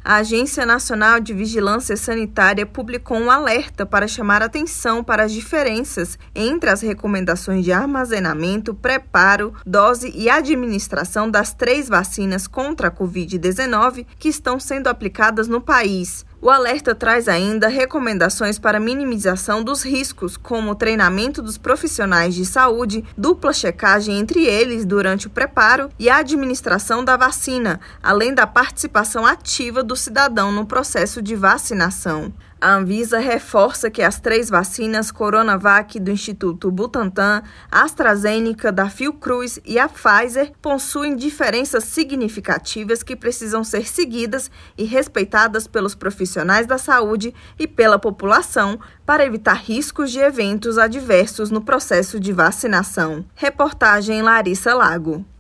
A Agência Nacional de Vigilância Sanitária publicou um alerta para chamar atenção para as diferenças entre as recomendações de armazenamento, preparo, dose e administração das 3 vacinas contra a Covid-19 que estão sendo aplicadas no país. O alerta traz ainda recomendações para minimização dos riscos, como o treinamento dos profissionais de saúde, dupla checagem entre eles durante o preparo e a administração da vacina, além da participação ativa do cidadão no processo de vacinação. A Anvisa reforça que as 3 vacinas Coronavac do Instituto Butantan, AstraZeneca da Fiocruz e a Pfizer possuem diferenças significativas que precisam ser seguidas e respeitadas pelos profissionais da saúde e pela população para evitar riscos de eventos adversos no processo de vacinação. Reportagem Larissa Lago.